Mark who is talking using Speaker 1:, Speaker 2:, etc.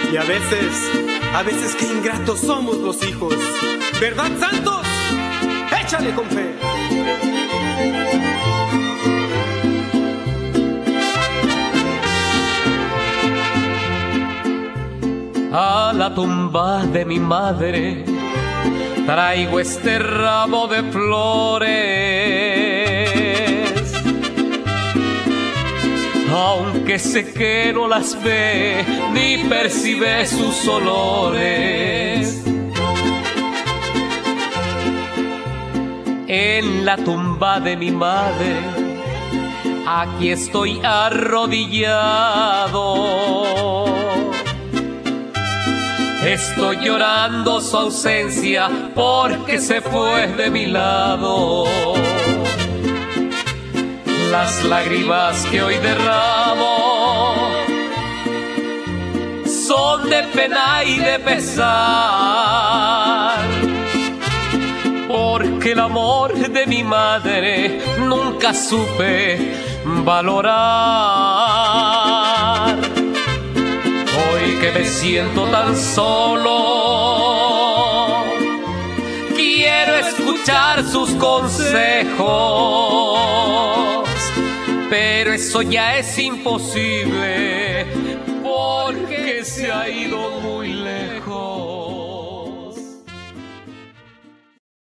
Speaker 1: Y a veces qué ingratos somos los hijos. ¿Verdad, Santos? Échale con fe.
Speaker 2: A la tumba de mi madre traigo este ramo de flores, aunque sé que no las ve ni percibe sus olores. En la tumba de mi madre aquí estoy arrodillado. Estoy llorando su ausencia porque se fue de mi lado. Las lágrimas que hoy derramo son de pena y de pesar, porque el amor de mi madre nunca supe valorar. Hoy que me siento tan solo, quiero escuchar sus consejos, pero eso ya es imposible porque se ha ido muy